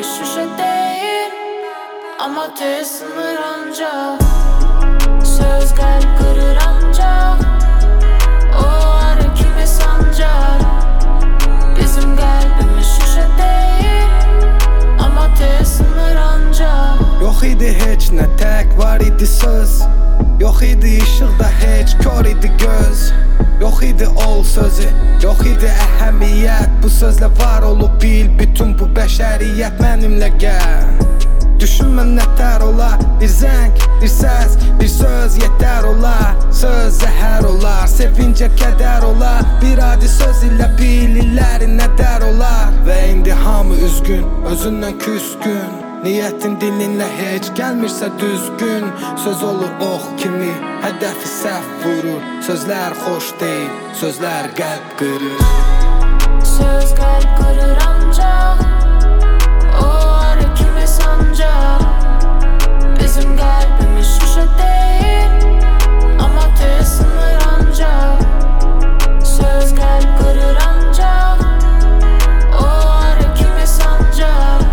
kalbimiz şişe değil, ama tez sınır ancak. Söz kalp kırır ancak, o ara kimi sancak. Bizim kalbimiz şişe değil, ama tez sınır ancak. Yox idi heç nə, tək var idi söz. Yox idi işıqda heç, kör idi göz. Yox idi ol sözü, yox idi əhəmiyyət. Bu sözlə var olub bil, bütün bu bəşəriyyət. Mənimlə gəl, düşünmə nətər olar. Bir zəng, bir səs, bir söz yetər olar. Söz zəhər olar, sevincə kədər olar. Bir adi söz ilə bil illəri nədər olar. Və indi hamı üzgün, özündən küskün. Niyyətin dilinlə heç gəlmirsə düzgün. Söz olur ox kimi, hədəfi səhv vurur. Sözlər xoş deyil, sözlər qəlb qırır. Söz qəlb qırır ancaq, o ara kimi sancaq. Bizim qəlbimiz şüşə deyil, amma tez sınır ancaq. Söz qəlb qırır ancaq, o ara kimi sancaq.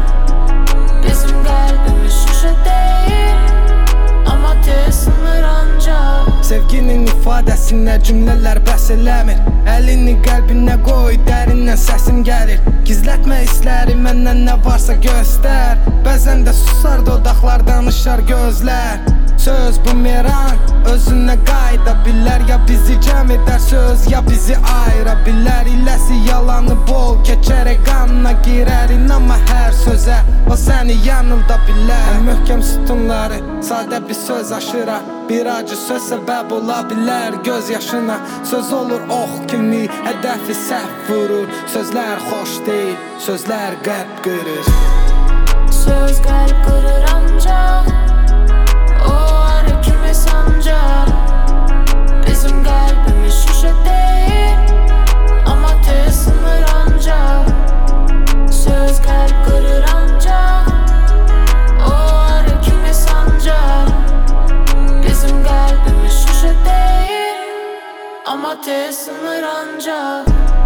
Bizim qəlbimiz şüşə deyil, amma tez sınır ancaq. Sevginin ifadəsinə cümlələr bəs eləmir. Əlini qəlbinə qoy, dərindən səsim gəlir. Gizlətmə hissləri, məndən nə varsa göstər. Bəzən də susar dodaqlar, danışar gözlər. Söz bumerang, özünə qayda bilər. Ya bizi cəm edər söz, ya bizi ayıra bilər. İləsi yalanı bol, keçərək qanına girər. İnanma hər sözə, o səni yanılda bilər. Ən möhkəm sütunları, sadə bir söz aşıra. Bir acı söz səbəb ola bilər göz yaşına. Söz olur ox kimi, hədəfi səhv vurur. Sözlər xoş deyil, sözlər qəlb qırır. Söz qəlb qırır ancaq, o ara kimi sancaq. Bizim qəlbimiz şüşə deyil, amma tez sınır ancaq. Söz qəlb qırır ancaq, o ara kimi sancaq. Bizim qəlbimiz şüşə deyil, amma tez sınır ancaq.